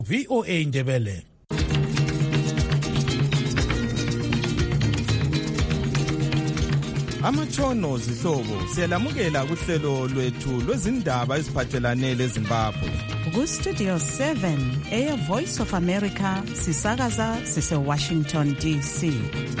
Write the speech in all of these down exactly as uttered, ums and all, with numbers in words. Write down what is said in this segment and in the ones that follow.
V O A Ndebele. Amatshono zihlobo siyalamukela kuhlelo lwethu lwezindaba eziphathelane leZimbabwe. Ku Studio seven eya Voice of America sisakaza sise Washington D C.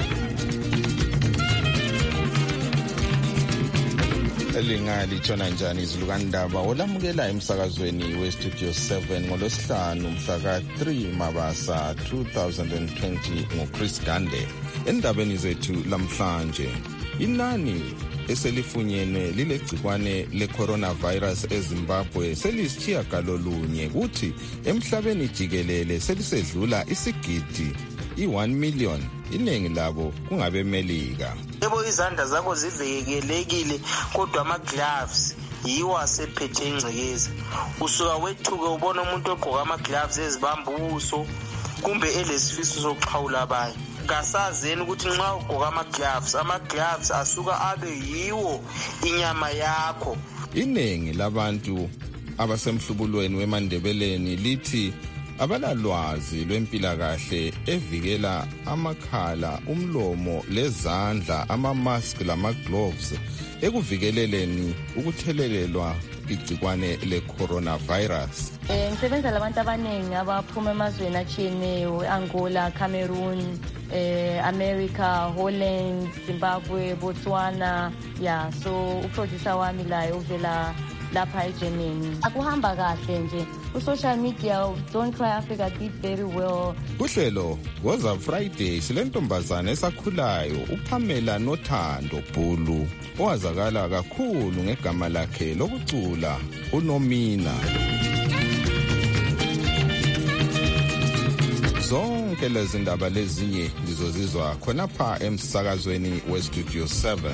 Elingali tshona njani izilukandaba olamukela emsakazweni we Studio seven ngolosihlanu mhla ka three Mabasa two thousand twenty ngoChris Gande. Endabeni zethu lamhlanje, inani eselifunyenwe lilegcikwane le-coronavirus eZimbabwe selisitshiyagalolunye kuthi emhlabeni jikelele selisedlula isigidi i-one million, iningi labo kungabemelika. Yebo izandla zakho zivikelekile kodwa ama-gloves yiwo asephethe ingcekeza. Usuka wethuke ubona umuntu ogqoka ama-gloves ezibamba ubuso kumbe elesifiso sokuxhawula abanye. Kasazeni ukuthi nxa ugqoka ama-gloves, ama-gloves asuka abe yiwo inyama yakho. Iningi labantu abasemhlubulweni weMandebeleni lithi abalalwazi lwempilakahle evikela amakhala, umlomo lezandla, ama-mask lama-gloves ekuvikeleleni ukuthelelelwa igcikwane le-coronavirus. Eh ngisebenza labantu abaningi abaphuma emazweni atshiyeneyo, Angola, Cameroon, eh America, Holland, Zimbabwe, Botswana. Yeah, so uproducer wami la uvela lapha eGermany. Akuhamba kahle nje. Ku-social media, Don't Cry Africa did very well. Kuhlelo Woza Friday silentombazana esakhulayo uPamela Nothando Bhulu owazakala kakhulu ngegama lakhe lokucula uNomina. Zonke lezi ndaba lezinye ngizozizwa khonapha emsakazweni we-Studio seven.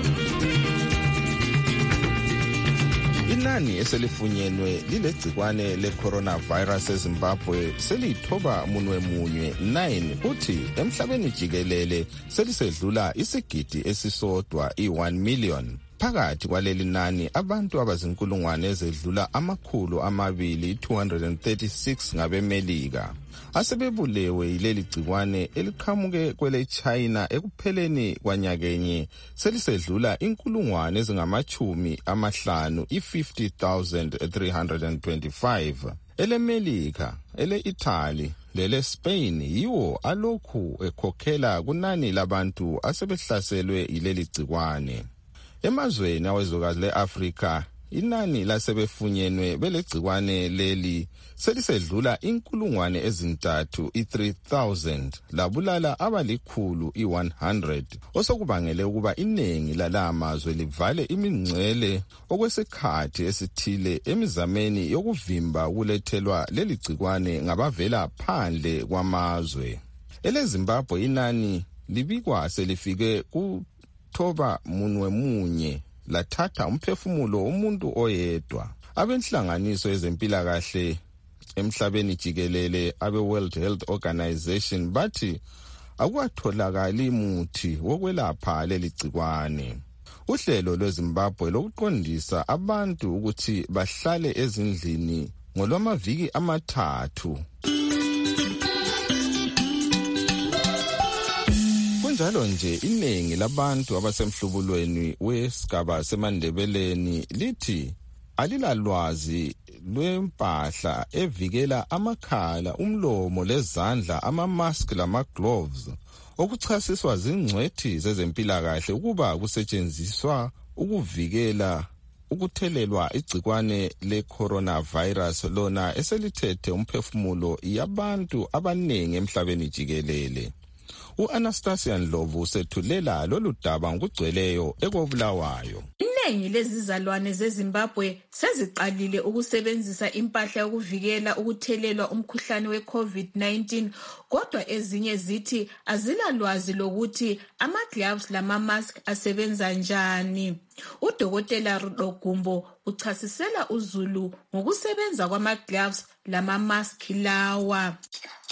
Inani eselifunyenwe lilegcikwane le-coronavirus eZimbabwe selithoba munwe munye nine kuthi emhlabeni jikelele selisedlula isigidi esisodwa i-one million. Phakathi kwaleli nani abantu abazinkulungwane ezedlula amakhulu amabili two hundred thirty-six ngabemelika asebebulewe yileli gcikwane eliqhamuke kwele China ekupheleni kwanyakenye selisedlula inkulungwane ezingamachumi amahlanu i-fifty thousand three hundred twenty-five. Elemelika, ele-Italy lele Spain yiwo alokhu ekhokhela kunani labantu asebehlaselwe yileli gcikwane. Emazweni awezwekazi le-Afrika, inani lasebefunyenwe belegcikwane leli selisedlula inkulungwane ezintathu i-three thousand labulala abalikhulu i-one hundred, osokubangele ukuba iningi lala amazwe livale imingcele okwesikhathi esithile emizameni yokuvimba ukulethelwa leli gcikwane ngabavela phandle kwamazwe. EleZimbabwe inani libikwa selifike ku thoba munwe munye lathatha umphefumulo womuntu oyedwa. Abenhlanganiso ezempilakahle emhlabeni jikelele abe-World Health Organization bathi akukatholakali muthi wokwelapha leli gcikwane. Uhlelo lweZimbabwe lokuqondisa abantu ukuthi bahlale ezindlini ngolwamaviki amathathu. Njalo nje iningi labantu abasemhlubulweni wesigaba seMandebeleni lithi alilalwazi lwempahla evikela amakhala, umlomo lezandla, ama-mask lama-gloves okuchasiswa zingcwethi zezempilakahle ukuba kusetshenziswa ukuvikela ukuthelelwa igcikwane le-coronavirus lona eselithethe umphefumulo yabantu abaningi emhlabeni jikelele. U-Anastasia Ndlovu usethulela lolu daba ngokugcweleyo ekobulawayo. Iningi lezizalwane zeZimbabwe seziqalile ukusebenzisa impahla yokuvikela ukuthelelwa umkhuhlane we-COVID nineteen, kodwa ezinye zithi azilalwazi lokuthi ama-gloves lama-mask asebenza njani. Udokotela Rudogumbo uchasisela uZulu ngokusebenza kwama-gloves lama-mask lawa.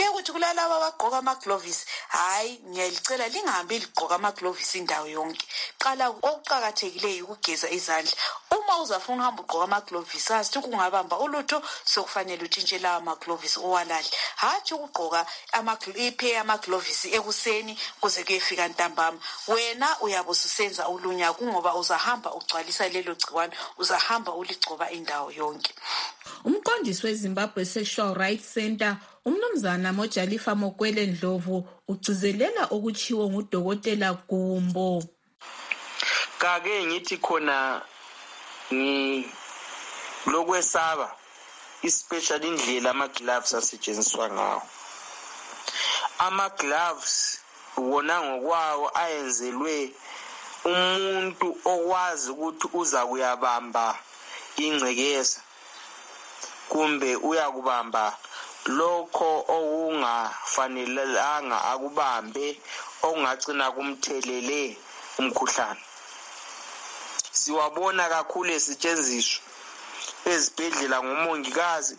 kuye kuthi kulalaba abagqoka amaglovisi hayi ngiyalicela lingahambi ligqoka amaglovisi indawo yonke. Qala okuqakathekileyo ukugeza izandla. Uma uzafuna uhamba ugqoka amaglovisi asithi kungabamba ulutho sokufanele utshintshe lawa amaglovisi owalahle. Hathi ukugqoka iphe amaglovisi ekuseni kuze kuyefika ntambama. Wena uyabe ususenza ulunya kungoba uzahamba ugcwalisa lelo gciwane, uzahamba uligcoba indawo yonke. Umqondisi weZimbabwe Sexual Rights Center umnumzana Mojalifa Mokwele Ndlovu ugcizelela okuchiwo ngudokotela Gumbo. Kake ngithi khona ngi lokwesaba especially indlela ama gloves asetshenziswa ngawo. Ama gloves wona ngokwawo ayenzelwe umuntu okwazi ukuthi uza kuyabamba ingcekeza kumbe uyakubamba lokho okungafanelanga akubambe okungagcina kumthelele umkhuhlane. Siwabona kakhulu esetshenziswa ezibhedlela ngomongikazi,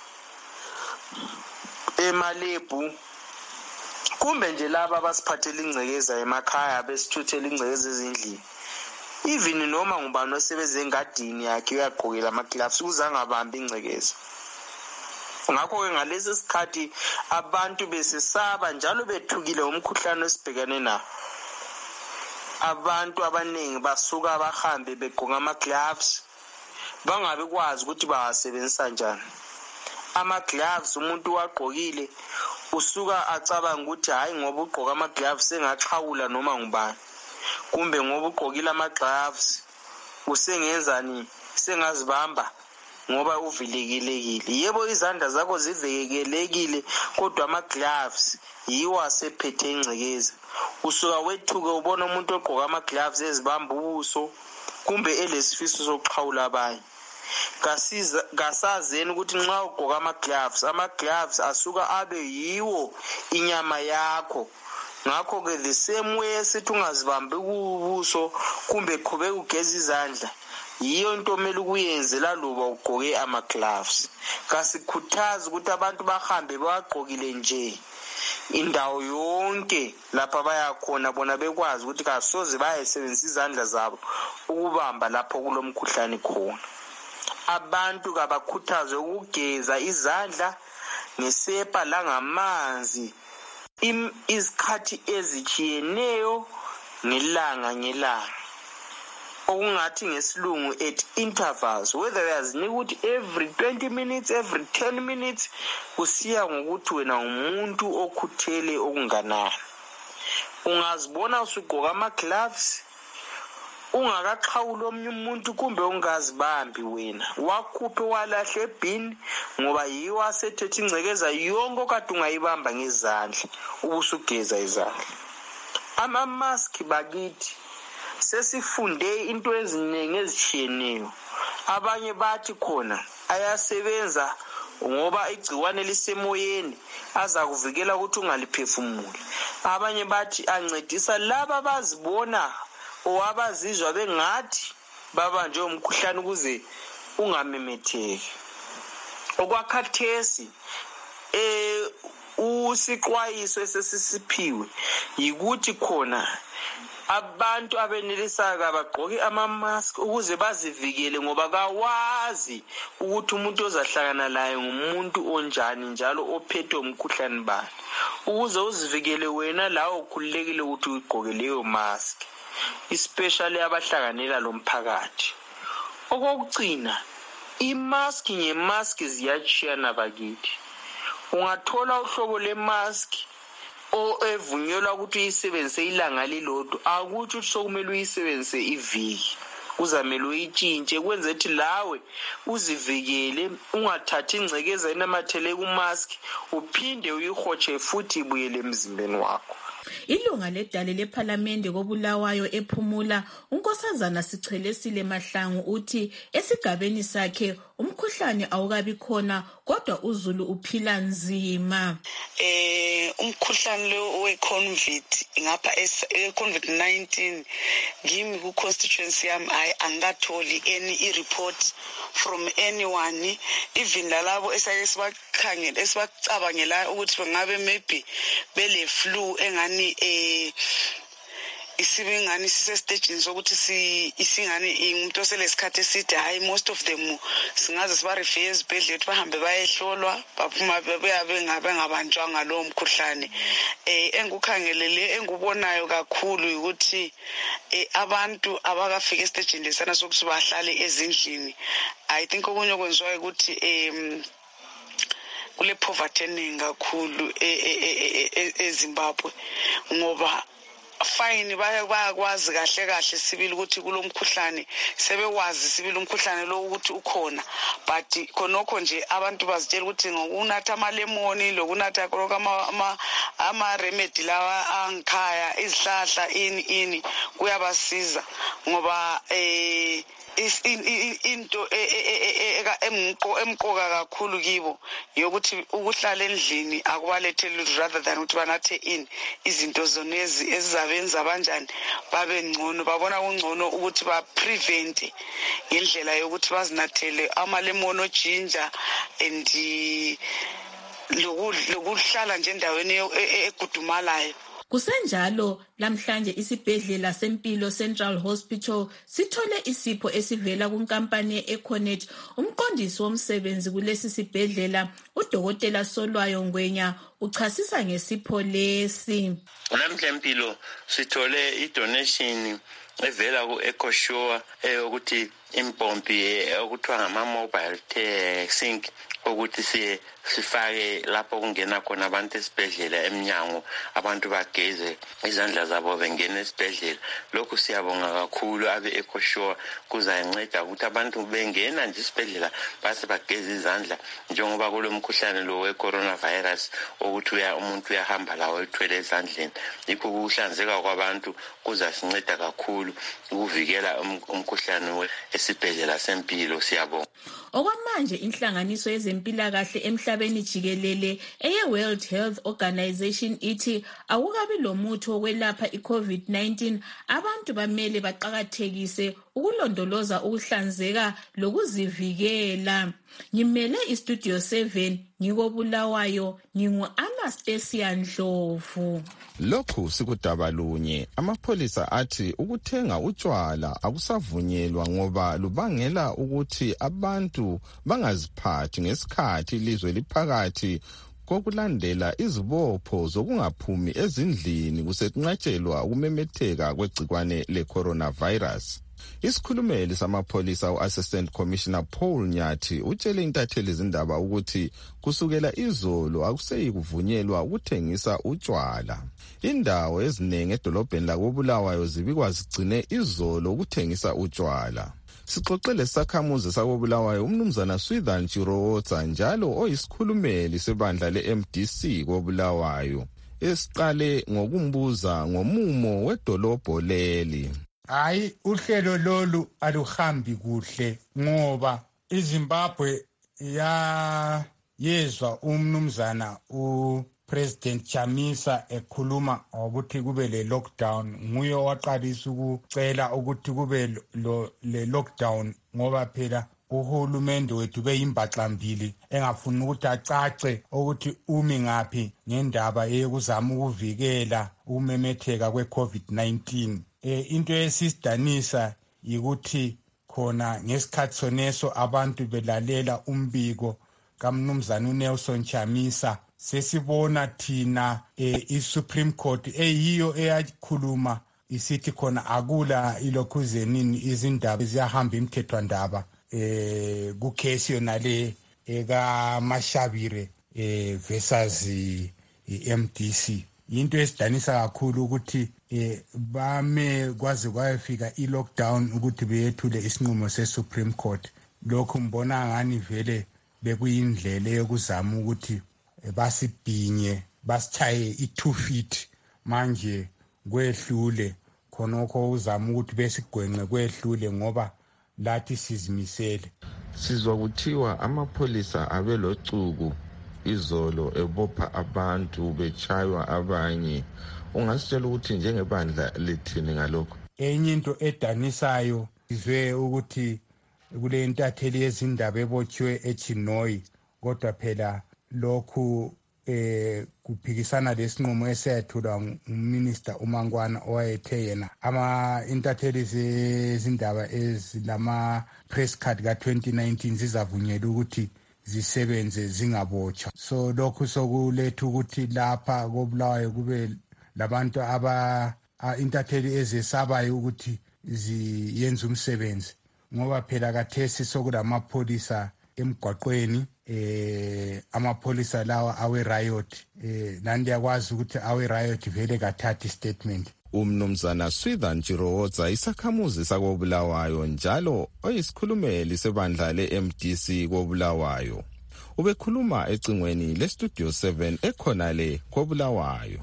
emalebhu kumbe nje laba abasiphathela ingcekeza emakhaya besithuthela ingcekeza ezindlini. Even noma ngubani osebenza engadini yakhe uyagqokela ama-gloves ukuze angabambi ingcekeza. Ngakho ke ngalesi sikhathi abantu besesaba njalo bethukile umkhuhlane osibhekane nawo. Abantu abaningi basuka bahambe begqoka ama-gloves bangabe kwazi ukuthi bawasebenzisa njani. Ama-gloves umuntu wagqokile usuka acabanga ukuthi hayi ngoba ugqoka ama-gloves sengaxhawula noma ngubani, kumbe ngoba ugqokile ama-gloves usengenzani sengazibamba ngoba uvilekilekile. Yebo izandla zakho zivikelekile kodwa ama-gloves yiwo asephethe ingcekeza. Usuka wethuke ubona umuntu ogqoka ama-gloves ezibamba ubuso kumbe elesifiso sokuxhawula abanye. Kasiza kasazeni ukuthi nxa ugqoka ama-gloves ama-gloves asuka abe yiwo inyama yakho. Ngakho ke the same way esithi ungazibambi kubuso kumbe qhubeka ugeza izandla, yiyo into omele ukuyenzela loba ugqoke ama-gloves. Kasikhuthaza ukuthi abantu bahambe bawagqokile nje indawo yonke lapha bayakhona bona bekwazi ukuthi kasoze bayesebenzisa izandla zabo ukubamba lapho kulomkhuhlane khona. Abantu kabakhuthazwe ukugeza izandla ngesepa langamanzi izikhathi ezichiyeneyo ngelanga ngelanga, okungathi ngesilungu at intervals, whether uyazinika ukuthi every twenty minutes, every ten minutes, kusiya ngokuthi wena umuntu okhuthele okunganani. Ungazibona usugqoka ama-gloves ungakaxhawula omnye umuntu kumbe ungazibambi wena, wakhuphe walahle ebhini ngoba yiwo asethethe ingcekeza yonke okade ungayibamba ngezandla ubusugeza izandla. Ama-mask bakithi sesifunde into eziningi ezitshiyeneyo. Abanye bathi khona ayasebenza ngoba igciwane lisemoyeni aza kuvikela ukuthi ungaliphefumuli. Abanye bathi ancedisa laba abazibona owabazizwa bengathi babanjwe umkhuhlane ukuze ungamemetheki. Okwakhathesi eh usixwayiso esesisiphiwe yikuthi khona abantu abenelisayo kabagqoke ama-mask ukuze bazivikele ngoba kawazi ukuthi umuntu ozahlangana laye ngumuntu onjani njalo ophethe umkhuhlane bani. Ukuze uzivikele wena lawo ukhululekile ukuthi ugqoke leyo mask, especially abahlanganela lo mphakathi. Okokugcina, i-mask nge-mask ziyachiyana bakithi. Ungathola uhlobo le-mask o evunyelwa ukuthi uyisebenzise ilanga lilodwa, akuthi ukuthi sokumele uyisebenzise iviki. Uzamele uyitshintshe kwenze ukuthi lawe uzivikele ungathathi ingcekeza enamathele ku-mask uphinde uyihotshe futhi ibuyele emzimbeni wakho. Ilunga ledale lephalamende koBulawayo ephumula unkosazana Sichelesile Mahlangu uthi esigabeni sakhe umkhuhlane awukabi khona kodwa uZulu uphila nzima. Eh umkhuhlane lo we-COVID ngapha e-COVID nineteen ngimi ku-constituency yami angatholi any report from anyone, even lalabo esake sibakhangela esibacabangela ukuthi ngabe maybe bele flu engani eh isibingani sisestage sokuthi si isingani umuntu oselesikhathi eside. Hayi, most of them singaze siba refer ezibhedlela bahambe bayehlolwa baphuma beyabe ngabe ngabanjwa ngalo mkhuhlane. Eh engukhangelele engubonayo kakhulu ukuthi eh abantu abakafika estage lesana sokuthi bahlale ezindlini. I think okunye okwenziwa ukuthi em kule poverty eningi kakhulu eZimbabwe ngoba fine bayakwazi kahle kahle sibili ukuthi kulomkhuhlane sebewazi sibili umkhuhlane lo ukuthi ukhona, but khonokho nje abantu bazitshela ukuthi ngokunatha amalemoni lokunatha konke ama ama remedy lawa angikhaya izihlahla ini ini kuyabasiza ngoba eh into emqoka kakhulu kibo yokuthi ukuhlala endlini akubalethele rather than ukuthi banathe ini izinto zonezi ezizabenza abanjani babe ngcono, babona kungcono ukuthi ba prevent ngendlela yokuthi bazinathele amalemon ojinja and lokuhlala nje endaweni egudumalayo. Kusenjalo lamhlanje isibhedlela sempilo Central Hospital sithole isipho esivela kunkampani eConnect. Umqondisi womsebenzi kulesi sibhedlela uDokotela Solwayo Ngwenya uchasisa ngesipho lesi. Namhla empilo sithole idonation evela ku EcoSure eyokuthi impompi okuthiwa ngama mobile sink ukuthi si sifake lapho kungena khona abantu esibhedlela eminyango abantu bageze izandla zabo bengena esibhedlela. Lokhu siyabonga kakhulu abe EcoSure kuzayinceda ukuthi abantu bengena nje esibhedlela base bageze izandla njengoba kulomkhuhlane lo we-coronavirus ukuthi uya umuntu uyahamba lawo ethwele ezandleni. Yikho ukuhlanzeka kwabantu kuzasinceda kakhulu ukuvikela umkhuhlane esibhedlela sempilo. Siyabonga. Okwamanje inhlanganiso yezempilakahle emhlabeni jikelele eye World Health Organization ithi awukabi lomuthi wokwelapha iCovid nineteen. Abantu bamele baqakathekise ukulondoloza ukuhlanzeka lokuzivikela. Ngimele iStudio seven ngikoBulawayo ngingu Anastasia Ndlovu. Lokhu sikudaba lunye. Amapholisa athi ukuthenga utshwala akusavunyelwa ngoba lubangela ukuthi abantu bangaziphathi ngesikhathi ilizwe liphakathi kokulandela izibopho zokungaphumi ezindlini kusekunqatshelwa ukumemetheka kwegcikwane le-coronavirus. Isikhulumeli samapholisa u-Assistant Commissioner Paul Nyathi utshele intatheli izindaba ukuthi kusukela izolo akuseyi kuvunyelwa ukuthengisa utshwala. Indawo eziningi edolobheni lakoBulawayo zibikwa zigcine izolo ukuthengisa utshwala. Sixoxele sakhamuzi sakoBulawayo umnumzana Swithan Chirowotsa njalo oyisikhulumeli sebandla le-M D C koBulawayo. Esiqale ngokumbuza ngomumo wedolobho leli. Hayi, uhlelo lolu aluhambi kuhle ngoba iZimbabwe ya yezwa umnumzana uPresident Chamisa ekhuluma ukuthi kube le lockdown. Nguye waqalisa ukucela ukuthi kube le lockdown ngoba phela uhulumende wethu beyimbaxambili engafuni ukuthi acace ukuthi umi ngaphi ngendaba eyokuzama ukuvikela ukumemetheka kwe-COVID nineteen. Eh into esisidanisa yikuthi khona ngesikhathi soneso abantu belalela umbiko kaMnumzana uNelson Chamisa. Sesibona thina eh, iSupreme Court eyiyo eyakhuluma isithi khona akula ilokhuzenini izindaba ziyahamba imthethwandaba eh kucase yona le eka Mashabire eh versus iM D C. Into esidanisa kakhulu ukuthi eh bame kwaze kwayefika ilockdown ukuthi beyethule isinqumo seSupreme Court. Lokho mbona ngani vele bekuyindlela yokuzama ukuthi basibhinye basichaye i-two feet manje kwehlule khonokho uzama ukuthi besigwenqe kwehlule ngoba lathi sizimisele. Sizwa kuthiwa amapholisa abelocuku izolo ebopha abantu betshaywa abanye. Ungasitshela ukuthi njengebandla lithini ngalokho? Enye into edanisayo izwe ukuthi kule ntatheli yezindaba ebotshiwe eChinoyi, kodwa phela lokhu eh kuphikisana lesinqumo esethulwa uMinister uMangwana owayethe yena ama intatheli zezindaba ezilama press card ka twenty nineteen zizavunyelwa ukuthi zisebenze zingabotshwa. So lokhu sokuletha ukuthi lapha koBulawayo kube labantu aba intatheli ezesabayo ukuthi ziyenza umsebenzi, ngoba phela kathesi sokulamapholisa emgwaqweni, eh amapholisa lawa awe riot, eh nandi yakwazi ukuthi awe riot vele kathathi statement. Umnumzana Swithan Chiroza isakhamuzi sakoBulawayo njalo oyisikhulumeli sebandla le-M D C koBulawayo ubekhuluma ecingweni le-Studio seven ekhona le koBulawayo.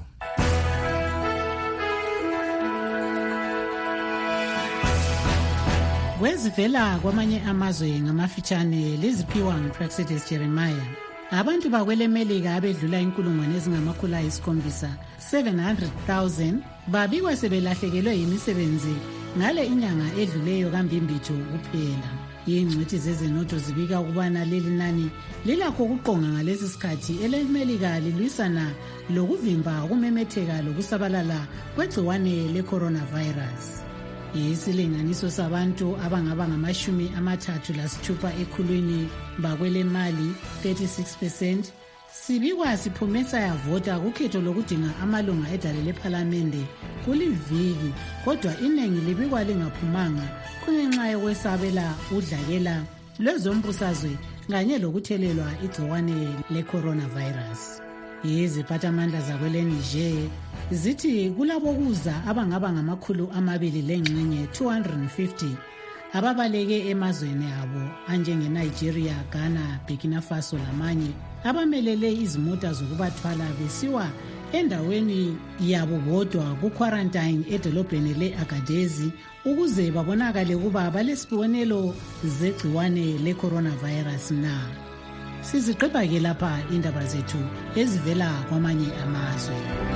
Kwezivela kwamanye amazwe ngamafitshane liziphiwa nguPraxedis Jeremiah. Abantu bakwele Melika abedlula inkulungwane ezingamakhulu ayisikhombisa seven hundred thousand babikwa sebelahlekelwe yimisebenzi ngale inyanga edluleyo kambimbitho kuphela. Ingcwethi zezenotho zibika ukubana leli nani lilakho ukuqonga ngalesi sikhathi elemelika lilwisana lokuvimba ukumemetheka lokusabalala kwegciwane le-coronavirus. Isilinganiso sabantu abangaba ngamashumi amathathu lasithupha ekhulwini bakwele Mali thirty-six percent sibikwa siphume sayavota kukhetho lokudinga amalunga edale lephalamende kuliviki, kodwa iningi libikwa lingaphumanga kungenxa yokwesabela udlakela lwezombusazwe kanye lokuthelelwa igciwane le-coronavirus. Iziphathamandla zakwele Niger zithi kulabo kuza abangaba ngamakhulu amabili lengxenye two hundred fifty ababaleke emazweni abo anjenge Nigeria, Ghana, Burkina Faso lamanye abamelele izimota zokubathwala besiwa endaweni yabo bodwa ku-quarantine edolobheni le-Agadezi ukuze babonakale kuba balesibonelo zegciwane le-coronavirus na. Siziqeba ke lapha indaba zethu ezivela kwamanye amazwe.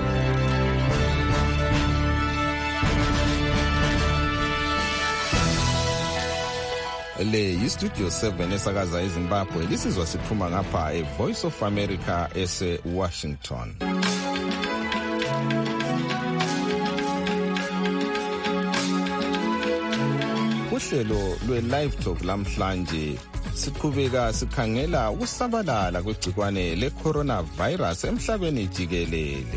Le yi-Studio seven esakaza eZimbabwe lisizwa siphuma ngapha e-Voice of America ese-Washington. Uhlelo lwe-Live Talk lamhlanje siqhubeka sikhangela ukusabalala kwegcikwane le-coronavirus emhlabeni jikelele.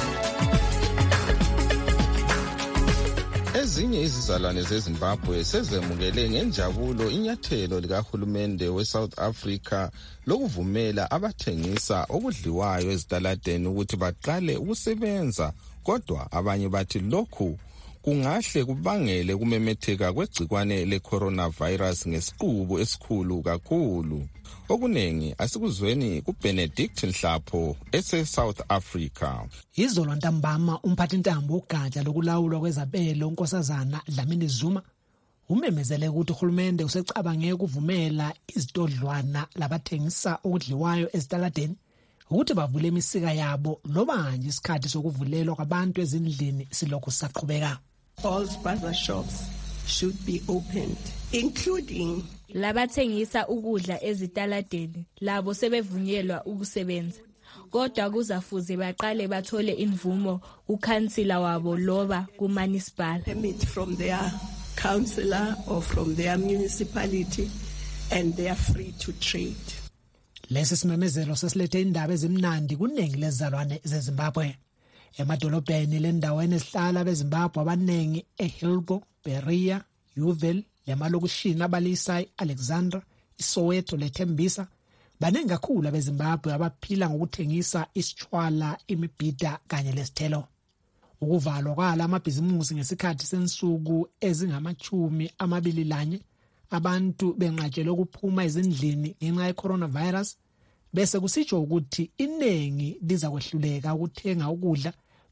Ezinye izizalwane zeZimbabwe sezemukele ngenjabulo inyathelo likahulumende we-South Africa lokuvumela abathengisa okudliwayo ezitaladeni ukuthi baqale ukusebenza, kodwa abanye bathi lokhu kungahle kubangele kumemetheka kwegcikwane le-coronavirus ngesiqubu esikhulu kakhulu. Okunengi asikuzweni kuBenedict Nhlapho ese-South Africa. Izolo ntambama umphathintambo ugatsha lokulawulwa kwezabelo unkosazana Dlamini Zuma umemezele ukuthi uhulumende usecabange ukuvumela izitodlwana labathengisa okudliwayo ezitaladeni ukuthi bavule imisika yabo loba nje isikhathi sokuvulelwa kwabantu ezindlini silokhu saqhubeka. All spaza shops should be opened, including labathengisa ukudla ezitaladeni labo sebevunyelwa ukusebenza, kodwa kuzafuze baqale bathole imvumo ukhansila wabo loba kuMunicipal permit from their councillor or from their municipality, and they are free to trade. Lesi simemezelo sesilethe indaba ezimnandi kuningi lezizalwane zeZimbabwe. Emadolobheni lendaweni esihlala beZimbabwe abanengi eHilbo, Beria, Yuvel, lemalokushini abalisai, Alexandra, iSoweto leThembisa baningi kakhulu abeZimbabwe abaphila ngokuthengisa isitshwala, imibhida kanye lesithelo. Ukuvalwa kwala amabhizimusi ngesikhathi sensuku ezingamachumi amabili lanye abantu benqatshelwe ukuphuma ezindlini ngenxa ye-coronavirus, bese kusitsho ukuthi iningi liza kwehluleka ukuthenga ukudla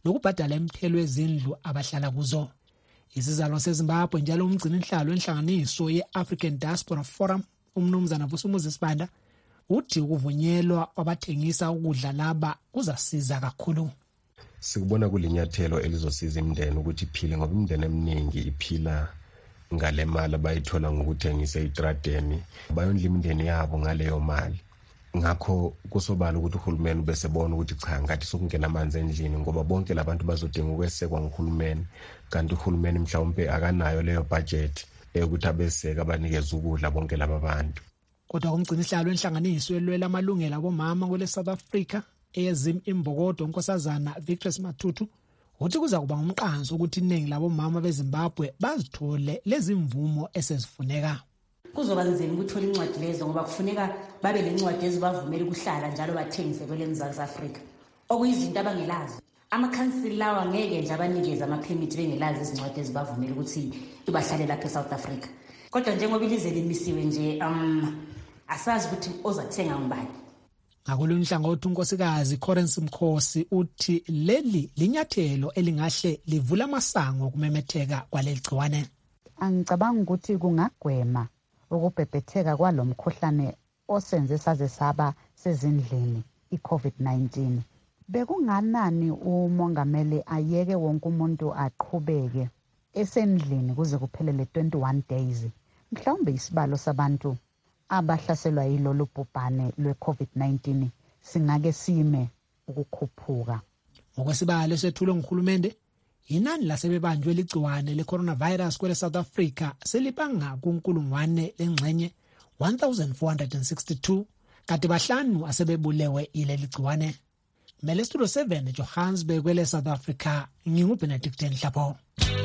nokubhadala imithelo ezindlu abahlala kuzo. Isizalo seZimbabwe njalo umgcini inhlalo enhlanganiso ye-African Diaspora Forum umnumzana Vusumuzi Sibanda uthi ukuvunyelwa kwabathengisa ukudla laba kuzasiza kakhulu. Sikubona kulinyathelo elizosiza imndeni ukuthi iphile ngoba imndeni eminingi iphila ngale mali bayithola ngokuthengisa etradeni bayondla imndeni yabo ngaleyo mali. Ngakho kusobala ukuthi uhulumeni bese bona ukuthi cha ngathi sokungena amanzi endlini ngoba bonke labantu bazodinga ukwesekwa nguhulumeni kanti uhulumeni mhlawumbe akanayo leyo budget ukuthi abeseka abanikeza ukudla bonke laba bantu. Kodwa umgcini inhlalo enhlanganiso elwela amalungelo abomama kwele South Africa eyezim imbokodo unkosazana Victor Matutu uthi kuza kuba umqanso ukuthi iningi labomama beZimbabwe bazithole lezi mvumo esezifuneka. Kuzoba nzima ukuthola incwadi lezo ngoba kufuneka babe lencwadi ezibavumela ukuhlala njalo bathengise kwele Mzansi Afrika. Okuyizinto abangelazi. Amakhansili lawa ngeke nje abanikeze ama-permit bengelazi izincwadi ezibavumela ukuthi bahlale lapha eSouth Africa. Kodwa njengoba ilizwe limisiwe nje um asazi ukuthi ozathenga ngubani. Ngakolunye uhlangothi unkosikazi Corensi Mkhosi uthi leli linyathelo elingahle livula amasango okumemetheka kwaleli gciwane. Angicabanga ukuthi kungagwema ukubhebhetheka kwalomkhuhlane osenze saze saba sezindlini i-COVID nineteen. Bekunganani umongameli ayeke wonke umuntu aqhubeke esendlini kuze kuphelele twenty-one days. Mhlawumbe isibalo sabantu abahlaselwa yilolu bhubhane lwe-COVID nineteen singake sime ukukhuphuka. Ngokwesibalo sethulwe nguhulumende, inani lasebebanjwe ligciwane le-coronavirus kwele South Africa selibanga kunkulungwane lengxenye one thousand four hundred sixty-two kanti bahlanu asebebulewe ileli gciwane. Mele Studio seven Johannesburg kwele South Africa nginguBenedict Nhlapho.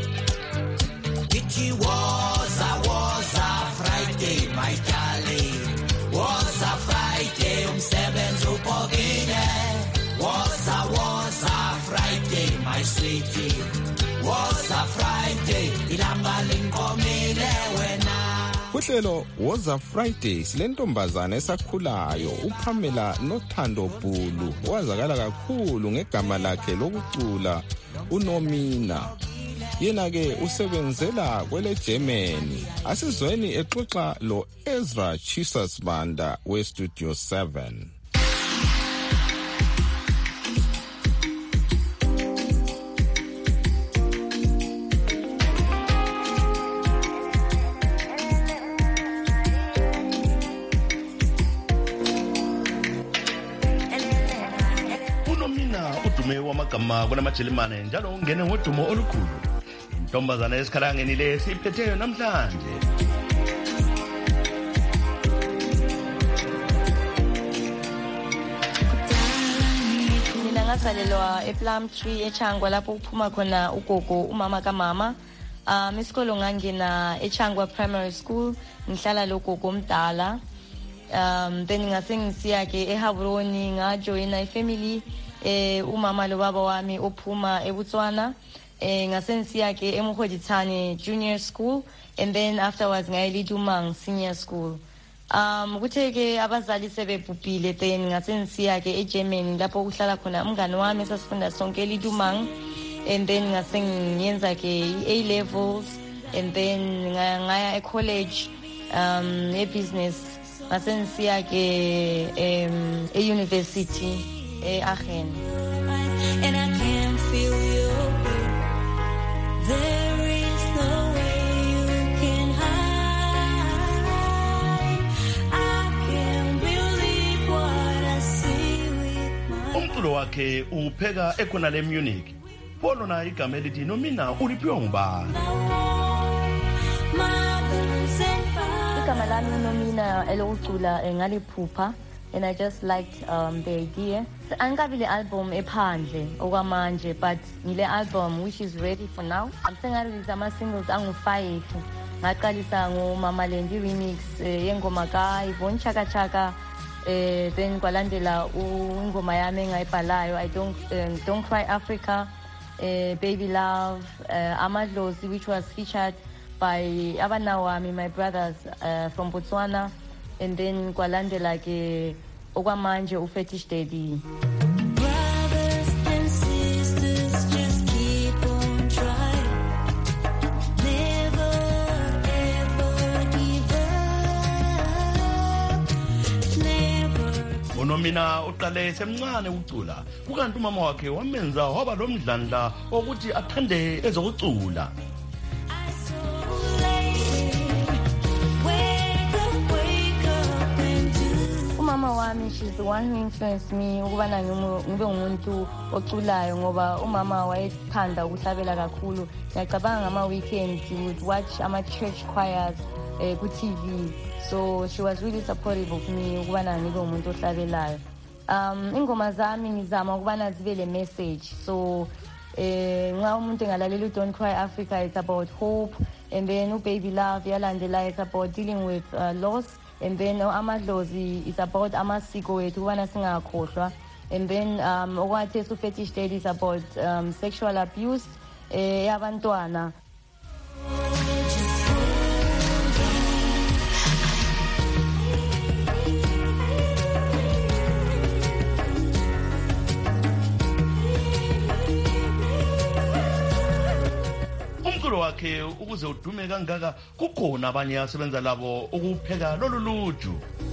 It was a was a Friday my darling, was a Friday umsebenzi ubhokile, was a was a Friday my sweetie, was a Friday ilanga linkomile wena. Kuhlelo was a Friday silentombazana esakhulayo uPamela Nothando Bhulu wazakala kakhulu ngegama lakhe lokucula uNomina. Yena ke usebenzela kwele Germany. Asizweni exoxa lo Ezra Chisas Banda we Studio seven. Unomina udume wamagama kunamajelimane njalo ungene ngodumo olukhulu. Intombazana esikhalangeni le siphetheyo namhlanje. Mina ngazalelwa ePlumtree eChangwa lapho uphuma khona ugogo umama kamama. Um isikolo ngangena eChangwa Primary School, ngihlala logogo omdala. Um then ngase ngisiya ke eHavroni ngajoina ifamily eh umama lo baba wami ophuma eBotswana. Eh ngasensiya ke eMogodithane Junior School and then afterwards ngayelidumang Senior School. Um kuthe ke abazali sebebhubhile then ngasensiya ke eGermany lapho kuhlala khona umngane wami sasifunda sonke elidumang and then ngasengiyenza ke A levels and then ngaya ecollege um ebusiness ngasensiya ke em euniversity eAgen. And I can feel you. There is no way you can hide. I can't believe what I see with my Umculo wakhe upheka ekhona le Munich. Polo na igama elithi Nomina uliphiwa ngubani? Igama lami Nomina elokucula ngaliphupha. And I just liked um, the idea. Angikabi le album ephandle okwamanje, but ngile album which is ready for now. I'm singing ama singles angu five. Ngaqalisa ngo Mama Lendi remix yengoma ka Yvonne Chaka Chaka. Eh then kwalandela ingoma yami engayibhalayo I don't um, Don't Cry Africa, uh, Baby Love, uh, Amadlozi, which was featured by Abanawami, my brothers uh, from Botswana. And then kwalandela ke okwamanje uFetish Daddy. brothers and sisters. uNomina uqale semncane ukucula kukanti umama wakhe wamenza waba lomdlandla ukuthi athande ezokucula. Umama wami, she's the one who influenced me ukubana ngibe umuntu oculayo ngoba umama wayethanda ukuhlabela kakhulu. Ngiyacabanga ngama weekends he would watch ama church choirs eh, ku T V. So she was really supportive of me ukubana ngibe umuntu ohlabelayo. Um ingoma zami ngizama ukubana zibe le message. So eh nxa umuntu engalalela Don't Cry Africa, it's about hope, and then uBaby Love yalandela, it's about dealing with uh, loss, and then Amadlozi is about amasiko ethu ukubana singakhohlwa, and then um okwathi su Fetish Day is about um, sexual abuse eh yabantwana. Wakhe ukuze udume kangaka kukhona abanye asebenza labo ukupheka lolu luju.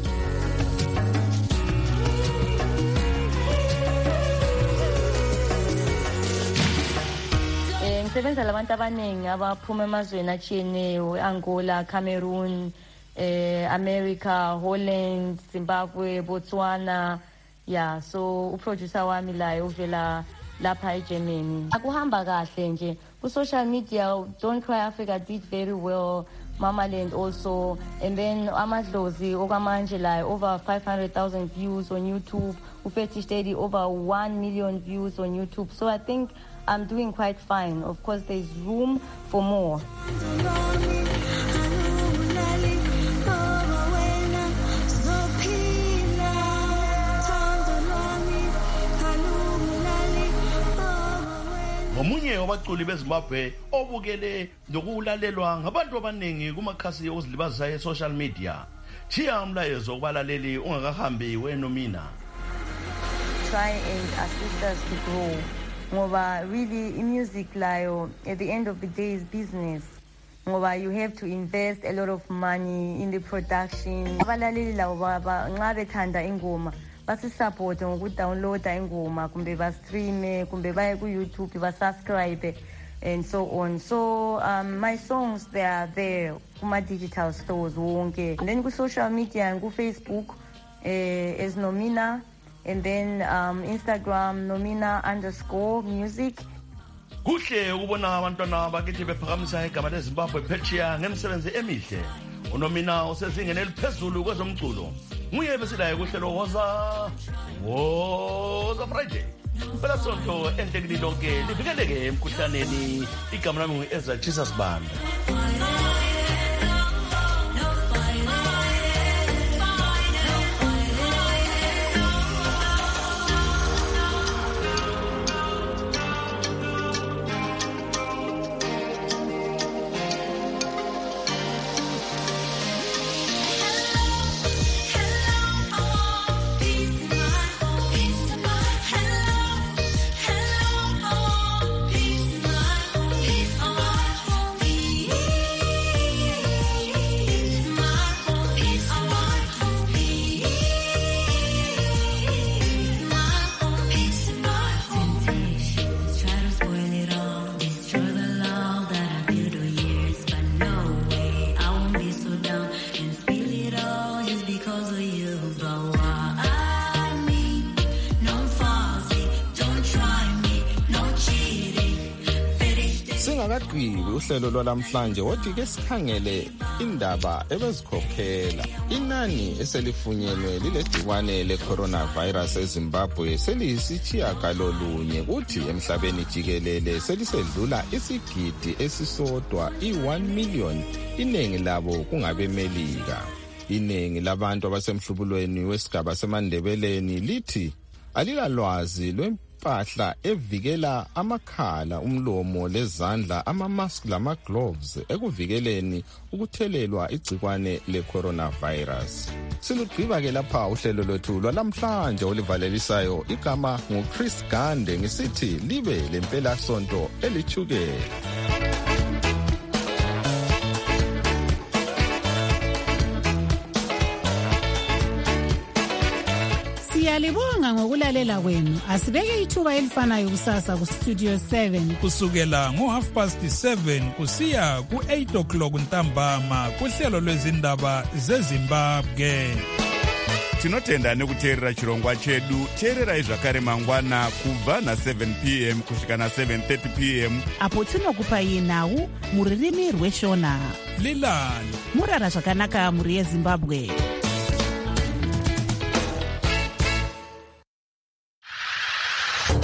Eh ngisebenza labantu abaningi abaphuma emazweni atshiyeneyo, Angola, Cameroon, eh America, Holland, Zimbabwe, Botswana. Yeah, so uproducer wami la uvela lapha eGermany. Akuhamba kahle nje. Ku social media, Don't Cry Africa did very well, Mamaland also, and then Amadlozi okwamanje la over five hundred thousand views on YouTube, uFetish Day over one million views on YouTube. So I think I'm doing quite fine. Of course there's room for more. Omunye wabaculi beZimbabwe obukele nokulalelwa ngabantu abaningi kumakhasi okuzilibazisa e-social media. Thiya umlayezo kubalaleli ungakahambi weNomina. Try and assist us to grow. Ngoba really music layo at the end of the day is business. Ngoba you have to invest a lot of money in the production. Abalaleli lawo baba nxa bethanda ingoma basisupport ngokudownloada ingoma kumbe bastreame kumbe baye ku YouTube basubscribe and so on. So um, my songs, they are there kuma digital stores wonke, and then ku social media and ku Facebook eh, as Nomina, and then um, Instagram Nomina underscore music. Kuhle ukubona abantwana bakithi bephakamisa igama leZimbabwe phetshiya ngemisebenzi emihle. uNomina usezingeni eliphezulu kwezomculo. Nguye besilaye kuhlelo Woza Woza Friday. Phela sonto enhlekini lonke livikeleke emkhuhlaneni. Igama lami ngu-Ezra Jesus Banda. Singakaqhibi uhlelo lwalamhlanje wothi ke sikhangele indaba ebezikhokhela. Inani eselifunyenwe lilegcikwane le-coronavirus eZimbabwe seliyisitshiya galolunye, kuthi emhlabeni jikelele selisedlula isigidi esisodwa i-one million, iningi labo kungabemelika. Iningi labantu abasemhlubulweni wesigaba semandebeleni lithi alilalwazi lwempahla evikela amakhala, umlomo lezandla, ama-mask lama-gloves ekuvikeleni ukuthelelwa igcikwane le-coronavirus. Silugqiba-ke lapha uhlelo lwethu lwalamhlanje olivalelisayo. Igama nguChris Gande, ngisithi libe lempela sonto elithukela. Siyalibonga ngokulalela kwenu. Asibeke ithuba elifanayo kusasa ku Studio seven kusukela ngo half past seven kusiya ku eight o'clock ntambama kuhlelo lwezindaba zeZimbabwe. Tinotenda nekuteerera chirongwa chedu. Teererai zvakare mangwana kubva na seven p m kusvika na seven thirty p m apo tinokupai nhau muririmi rweshona. Lilani murara zvakanaka muri yeZimbabwe.